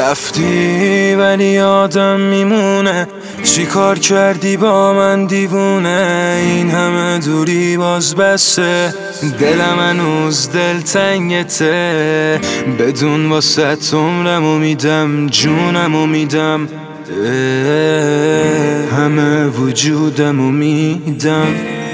رفتی ولی یادم میمونه چی کار کردی با من دیوونه. این همه دوری باز بسه، دلم هنوز دلتنگته. بدون واسه عمرمو میدم، جونمو میدم، همه وجودمو میدم.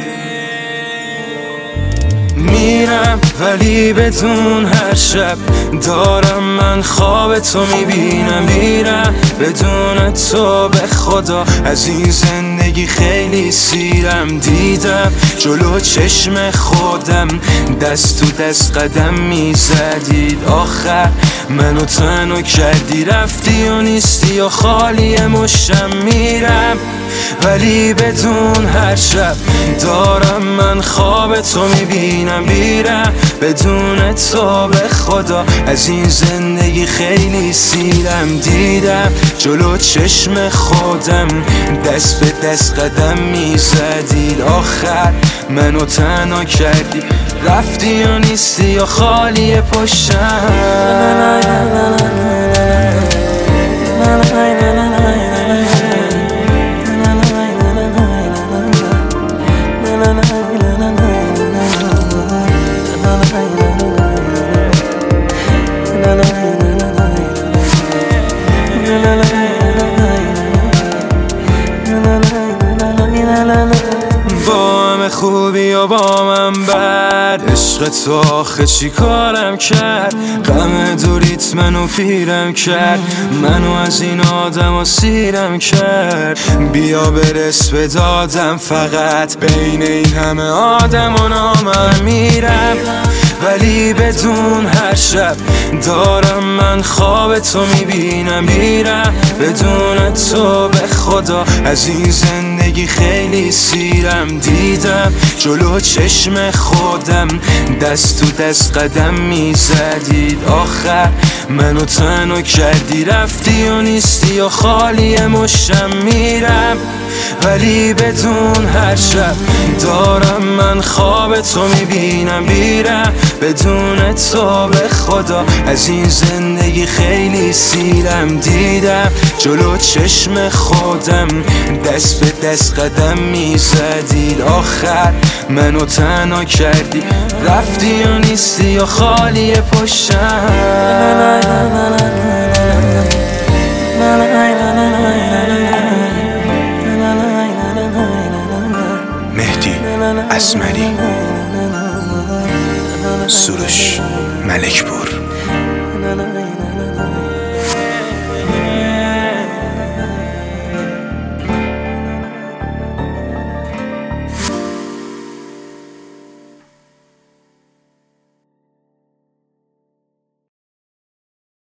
میرم ولی بدون هر شب دارم من خواب تو میبینم. میرم بدون تو به خدا از این زندگی خیلی سیرم. دیدم جلو چشم خودم دست تو دست قدم میزدید. آخر منو تنها کردی، رفتی و نیستی و خالی مشتم. میرم ولی بدون هر شب دارم من خواب تو میبینم. میرم بدون تو به خدا از این زندگی خیلی سیرم. دیدم جلو چشم خودم دست به دست قدم میزدید. آخر منو تنها کردی، رفتی و نیستی و خالی پشتم. با همه خوبی و با من بد، عشق تو آخه چی کارم کرد؟ غم دوریت منو پیرم کرد، منو از این آدم و سیرم کرد. بیا برس به دادم فقط، بین این همه آدم و نامم میرم. ولی بدون هر شب دارم من خواب تو میبینم. میرم بدون تو به خدا از این زندگی خیلی سیرم. دیدم جلو چشم خودم دست تو دست قدم میزدید. آخر منو تنها کردی، رفتی و نیستی و خالی مشتم. میرم ولی بدون هر شب دارم من خواب تو میبینم. میرم بدون تو به خدا از این زندگی خیلی سیرم. دیدم جلو چشم خودم دست به دست قدم میزدید. آخر منو تنها کردی، رفتی و نیستی و خالی پشتم. مهدی اسمری، سروش ملکپور.